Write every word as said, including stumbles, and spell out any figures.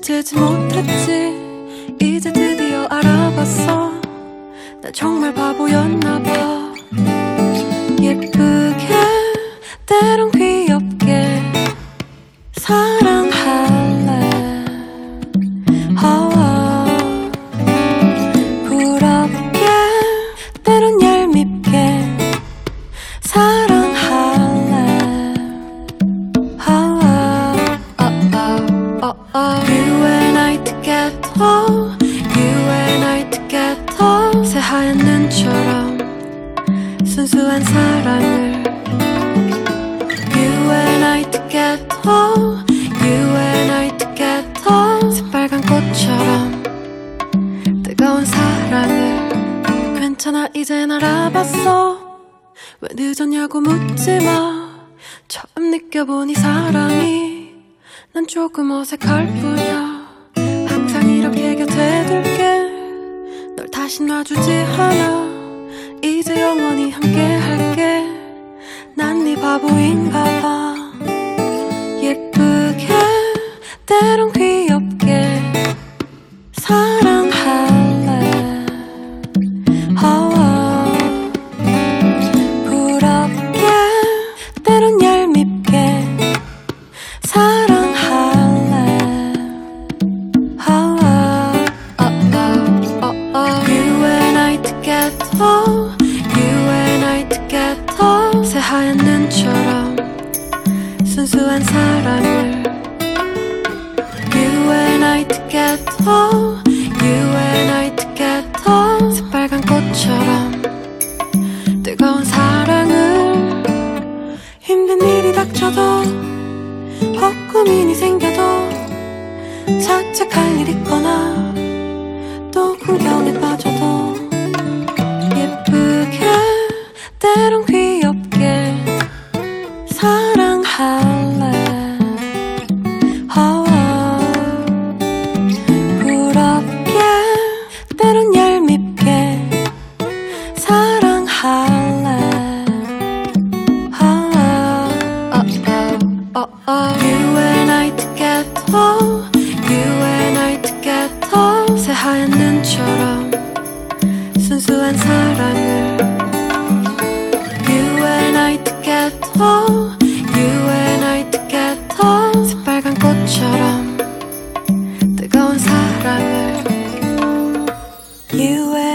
알아채지 못했지. 이제 드디어 알아봤어. 난 정말 바보였나봐. 예쁘게 때론 귀엽게 사랑할래. oh, 부럽게 때론 얄밉게 사랑할래. oh, oh, oh, oh, oh. You and I together, you and I together. 새하얀 눈처럼 순수한 사랑을. You and I together, you and I together. 새빨간 꽃처럼 뜨거운 사랑을. 괜찮아 이젠 알아봤어. 왜 늦었냐고 묻지마. 처음 느껴본 이 사랑이 난 조금 어색할 뿐이야. 항상 이렇게 곁에 둘게. 널 다시 놔주지 않아. 이제 영원히 함께 할게. 난 네 바보인가봐. 예쁘게 때론 귀엽게 사랑할래. oh, 부럽게 때론 얄밉게 사랑할래. oh, oh, oh, oh, oh. You and I together, you and I together. 새하얀 눈처럼 순수한 사랑을. You and I together, you and I together. 새빨간 꽃처럼 뜨거운 사랑을. 힘든 일이 닥쳐도 헛고민이 생겨도 자책할 일 있거나 또 풍경에 빠져도 예쁘게 때론 귀엽게 사랑할래. oh, 부럽게 때론 얄밉게 사랑할래. oh, oh, oh, oh. You and I together, you and I together. 새하얀 눈처럼 순수한 사랑을. You and I together, you and I together. 새빨간 꽃처럼 뜨거운 사랑을. You and